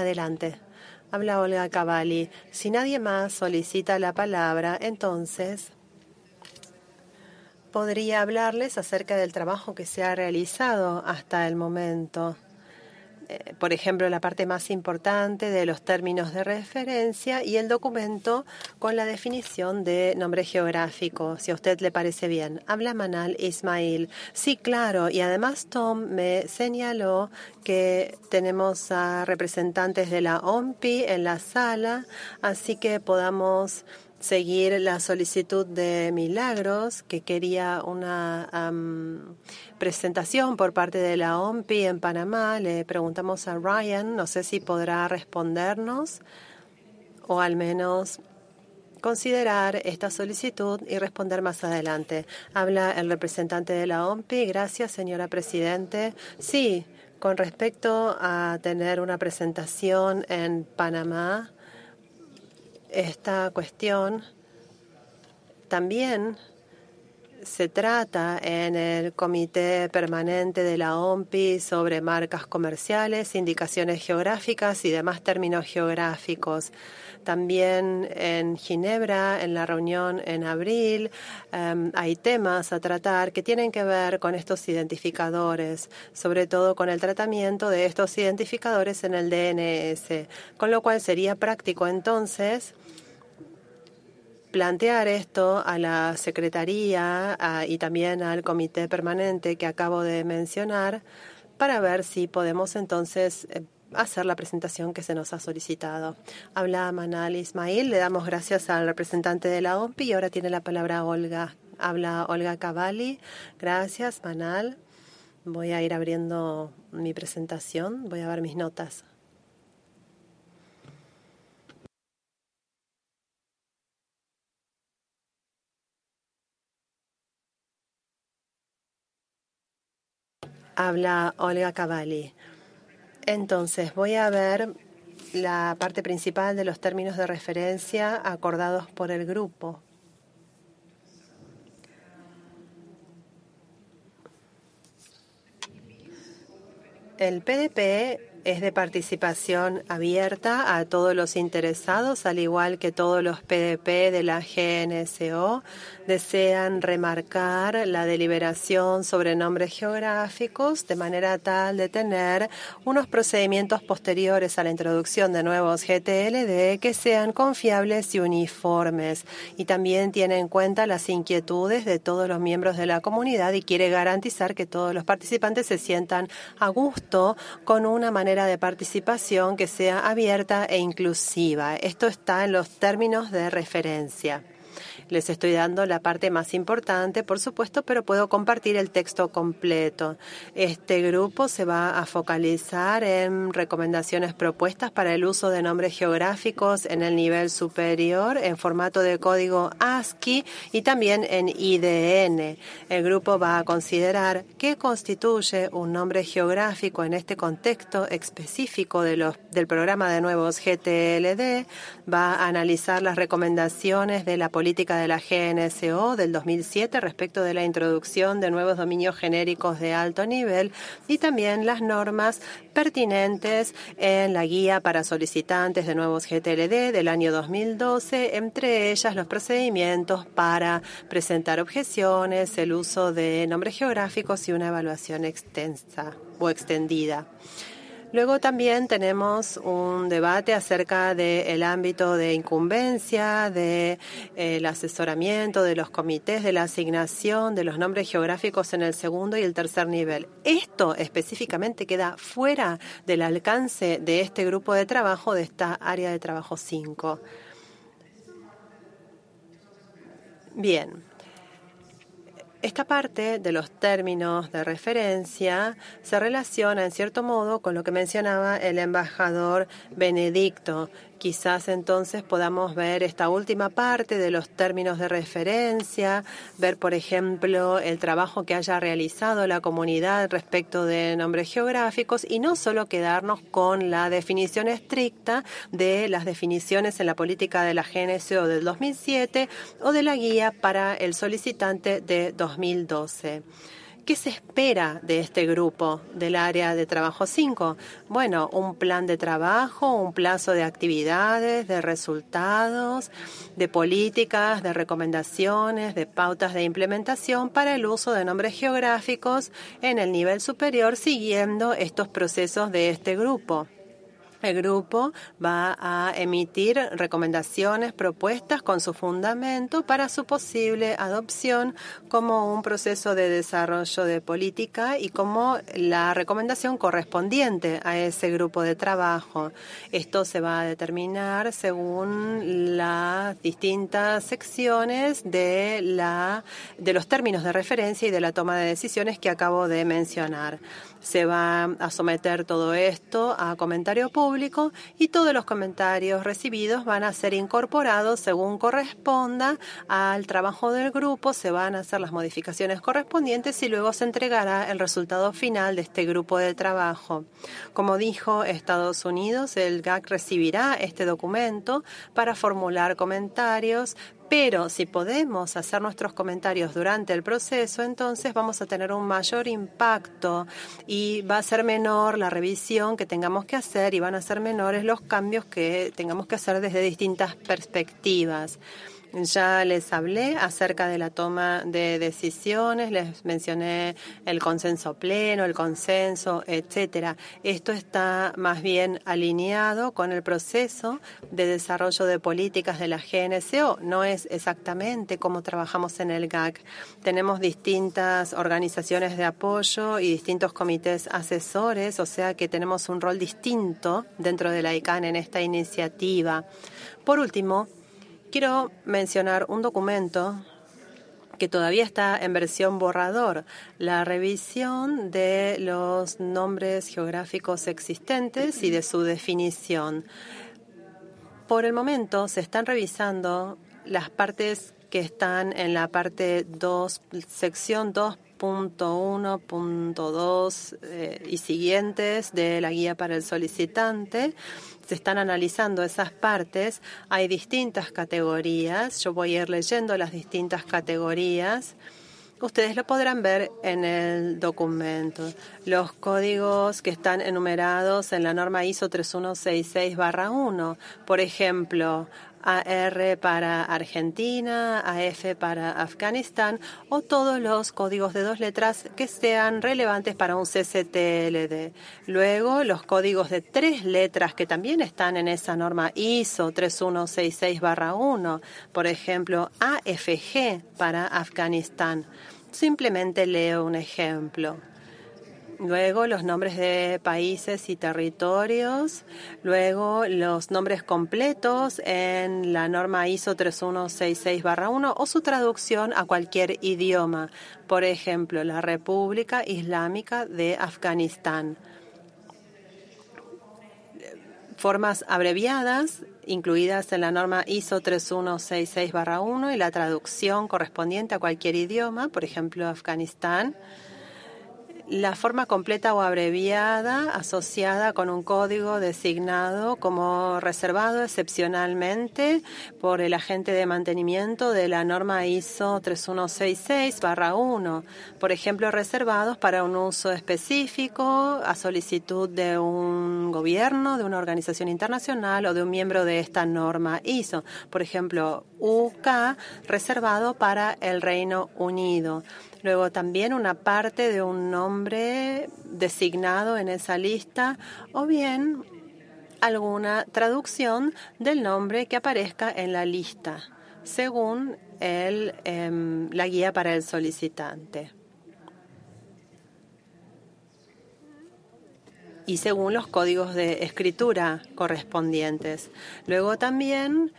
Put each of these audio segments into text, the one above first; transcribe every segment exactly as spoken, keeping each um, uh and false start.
Adelante. Habla Olga Cavalli. Si nadie más solicita la palabra, entonces podría hablarles acerca del trabajo que se ha realizado hasta el momento. Eh, por ejemplo, la parte más importante de los términos de referencia y el documento con la definición de nombre geográfico, si a usted le parece bien. Habla Manal Ismail. Sí, claro, y además Tom me señaló que tenemos a representantes de la O M P I en la sala, así que podamos seguir la solicitud de Milagros, que quería una um, presentación por parte de la O M P I en Panamá. Le preguntamos a Ryan, no sé si podrá respondernos o al menos considerar esta solicitud y responder más adelante. Habla el representante de la O M P I. Gracias, señora Presidente. Sí, con respecto a tener una presentación en Panamá, esta cuestión también se trata en el Comité Permanente de la O M P I sobre marcas comerciales, indicaciones geográficas y demás términos geográficos. También en Ginebra, en la reunión en abril, um, hay temas a tratar que tienen que ver con estos identificadores, sobre todo con el tratamiento de estos identificadores en el D N S, con lo cual sería práctico entonces plantear esto a la Secretaría a, y también al Comité Permanente que acabo de mencionar para ver si podemos entonces eh, hacer la presentación que se nos ha solicitado. Habla Manal Ismail, le damos gracias al representante de la O M P I y ahora tiene la palabra Olga. Habla Olga Cavalli. Gracias, Manal. Voy a ir abriendo mi presentación, voy a ver mis notas. Habla Olga Cavalli. Entonces, voy a ver la parte principal de los términos de referencia acordados por el grupo. El P D P es de participación abierta a todos los interesados, al igual que todos los P D P de la G N S O desean remarcar la deliberación sobre nombres geográficos de manera tal de tener unos procedimientos posteriores a la introducción de nuevos G T L D que sean confiables y uniformes, y también tiene en cuenta las inquietudes de todos los miembros de la comunidad y quiere garantizar que todos los participantes se sientan a gusto con una manera de participación que sea abierta e inclusiva. Esto está en los términos de referencia. Les estoy dando la parte más importante, por supuesto, pero puedo compartir el texto completo. Este grupo se va a focalizar en recomendaciones propuestas para el uso de nombres geográficos en el nivel superior, en formato de código ASCII y también en I D N. El grupo va a considerar qué constituye un nombre geográfico en este contexto específico de los, del programa de nuevos G T L D, va a analizar las recomendaciones de la política de la G N S O del dos mil siete respecto de la introducción de nuevos dominios genéricos de alto nivel y también las normas pertinentes en la guía para solicitantes de nuevos G T L D del año dos mil doce, entre ellas los procedimientos para presentar objeciones, el uso de nombres geográficos y una evaluación extensa o extendida. Luego también tenemos un debate acerca del ámbito de incumbencia, del de, eh, asesoramiento, de los comités, de la asignación de los nombres geográficos en el segundo y el tercer nivel. Esto específicamente queda fuera del alcance de este grupo de trabajo, de esta área de trabajo cinco. Bien. Esta parte de los términos de referencia se relaciona en cierto modo con lo que mencionaba el embajador Benedicto. Quizás entonces podamos ver esta última parte de los términos de referencia, ver, por ejemplo, el trabajo que haya realizado la comunidad respecto de nombres geográficos y no solo quedarnos con la definición estricta de las definiciones en la política de la G N S O del dos mil siete o de la guía para el solicitante de dos mil doce. ¿Qué se espera de este grupo del área de trabajo cinco? Bueno, un plan de trabajo, un plazo de actividades, de resultados, de políticas, de recomendaciones, de pautas de implementación para el uso de nombres geográficos en el nivel superior siguiendo estos procesos de este grupo. El grupo va a emitir recomendaciones, propuestas con su fundamento para su posible adopción como un proceso de desarrollo de política y como la recomendación correspondiente a ese grupo de trabajo. Esto se va a determinar según las distintas secciones de, la, de los términos de referencia y de la toma de decisiones que acabo de mencionar. Se va a someter todo esto a comentario público y todos los comentarios recibidos van a ser incorporados según corresponda al trabajo del grupo, se van a hacer las modificaciones correspondientes y luego se entregará el resultado final de este grupo de trabajo. Como dijo Estados Unidos, el G A C recibirá este documento para formular comentarios, pero si podemos hacer nuestros comentarios durante el proceso, entonces vamos a tener un mayor impacto y va a ser menor la revisión que tengamos que hacer y van a ser menores los cambios que tengamos que hacer desde distintas perspectivas. Ya les hablé acerca de la toma de decisiones, les mencioné el consenso pleno, el consenso, etcétera. Esto está más bien alineado con el proceso de desarrollo de políticas de la G N C O. No es exactamente como trabajamos en el G A C. Tenemos distintas organizaciones de apoyo y distintos comités asesores, o sea que tenemos un rol distinto dentro de la I C A N en esta iniciativa. Por último, quiero mencionar un documento que todavía está en versión borrador, la revisión de los nombres geográficos existentes y de su definición. Por el momento se están revisando las partes que están en la parte dos, sección dos punto uno punto dos eh, y siguientes de la guía para el solicitante. Se están analizando esas partes. Hay distintas categorías. Yo voy a ir leyendo las distintas categorías. Ustedes lo podrán ver en el documento. Los códigos que están enumerados en la norma I S O tres mil ciento sesenta y seis barra uno. Por ejemplo, A R para Argentina, A F para Afganistán o todos los códigos de dos letras que sean relevantes para un C C T L D. Luego, los códigos de tres letras que también están en esa norma I S O tres mil ciento sesenta y seis barra uno. Por ejemplo, A F G para Afganistán. Simplemente leo un ejemplo. Luego los nombres de países y territorios, luego los nombres completos en la norma I S O tres mil ciento sesenta y seis barra uno o su traducción a cualquier idioma, por ejemplo, la República Islámica de Afganistán. Formas abreviadas incluidas en la norma I S O tres mil ciento sesenta y seis barra uno y la traducción correspondiente a cualquier idioma, por ejemplo, Afganistán. La forma completa o abreviada asociada con un código designado como reservado excepcionalmente por el agente de mantenimiento de la norma I S O tres mil ciento sesenta y seis barra uno. Por ejemplo, reservados para un uso específico a solicitud de un gobierno, de una organización internacional o de un miembro de esta norma I S O. Por ejemplo, U K reservado para el Reino Unido. Luego también una parte de un nombre designado en esa lista o bien alguna traducción del nombre que aparezca en la lista, según el, eh, la guía para el solicitante. Y según los códigos de escritura correspondientes. Luego también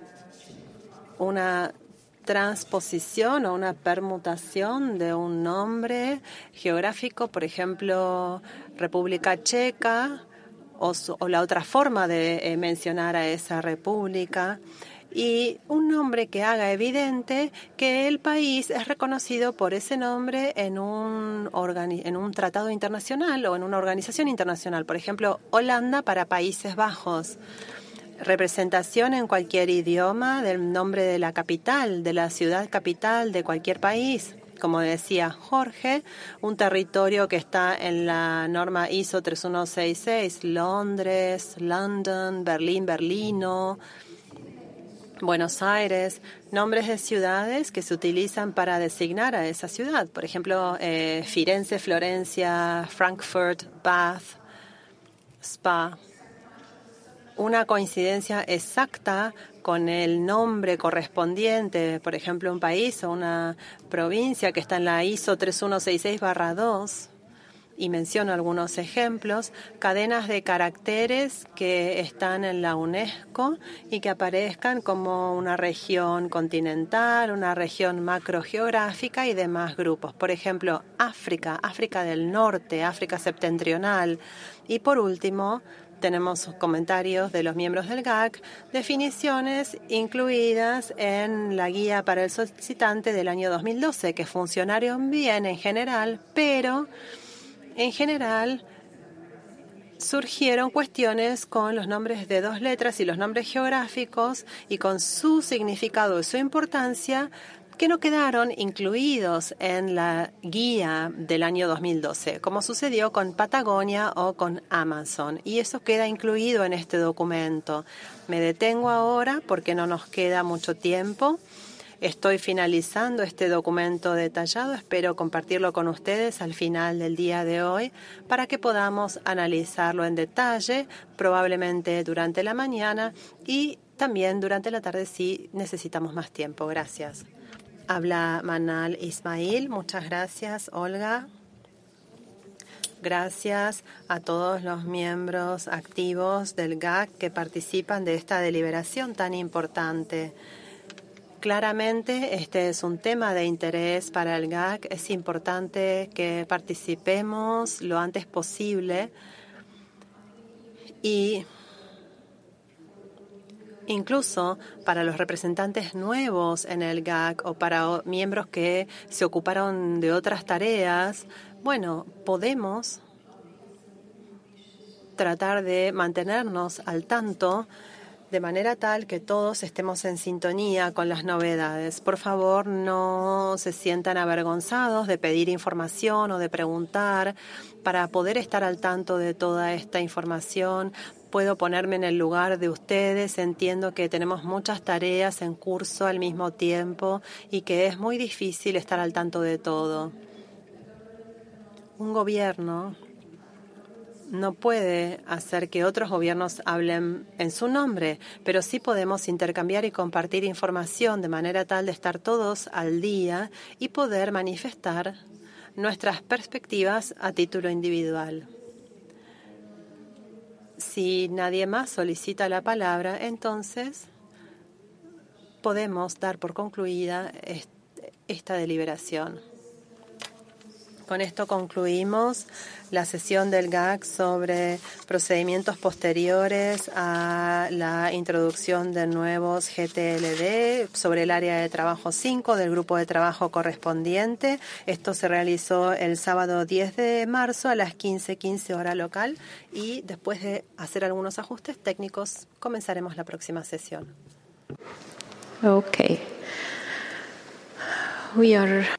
una transposición o una permutación de un nombre geográfico, por ejemplo, República Checa, o, su, o la otra forma de eh, mencionar a esa república, y un nombre que haga evidente que el país es reconocido por ese nombre en un, organi- en un tratado internacional o en una organización internacional, por ejemplo, Holanda para Países Bajos. Representación en cualquier idioma del nombre de la capital, de la ciudad capital de cualquier país. como decía Jorge, un territorio que está en la norma I S O tres mil ciento sesenta y seis, Londres, London, Berlín, Berlino, Buenos Aires, nombres de ciudades que se utilizan para designar a esa ciudad. Por ejemplo, eh, Firenze, Florencia, Frankfurt, Bath, Spa. Una coincidencia exacta con el nombre correspondiente, por ejemplo, un país o una provincia que está en la I S O tres mil ciento sesenta y seis barra dos, y menciono algunos ejemplos, cadenas de caracteres que están en la UNESCO y que aparezcan como una región continental, una región macrogeográfica y demás grupos. Por ejemplo, África, África del Norte, África septentrional. Y por último, tenemos comentarios de los miembros del G A C, definiciones incluidas en la guía para el solicitante del año dos mil doce, que funcionaron bien en general, pero en general surgieron cuestiones con los nombres de dos letras y los nombres geográficos y con su significado y su importancia que no quedaron incluidos en la guía del año dos mil doce, como sucedió con Patagonia o con Amazon. Y eso queda incluido en este documento. Me detengo ahora porque no nos queda mucho tiempo. Estoy finalizando este documento detallado. Espero compartirlo con ustedes al final del día de hoy para que podamos analizarlo en detalle, probablemente durante la mañana y también durante la tarde si necesitamos más tiempo. Gracias. Habla Manal Ismail. Muchas gracias, Olga. Gracias a todos los miembros activos del G A C que participan de esta deliberación tan importante. Claramente, este es un tema de interés para el G A C. Es importante que participemos lo antes posible y incluso para los representantes nuevos en el G A C o para miembros que se ocuparon de otras tareas, bueno, podemos tratar de mantenernos al tanto de manera tal que todos estemos en sintonía con las novedades. Por favor, no se sientan avergonzados de pedir información o de preguntar para poder estar al tanto de toda esta información. Puedo ponerme en el lugar de ustedes. Entiendo que tenemos muchas tareas en curso al mismo tiempo y que es muy difícil estar al tanto de todo. Un gobierno no puede hacer que otros gobiernos hablen en su nombre, pero sí podemos intercambiar y compartir información de manera tal de estar todos al día y poder manifestar nuestras perspectivas a título individual. Si nadie más solicita la palabra, entonces podemos dar por concluida esta deliberación. Con esto concluimos la sesión del G A C sobre procedimientos posteriores a la introducción de nuevos G T L D sobre el área de trabajo cinco del grupo de trabajo correspondiente. Esto se realizó el sábado diez de marzo a las quince quince hora local y después de hacer algunos ajustes técnicos comenzaremos la próxima sesión. Okay. We are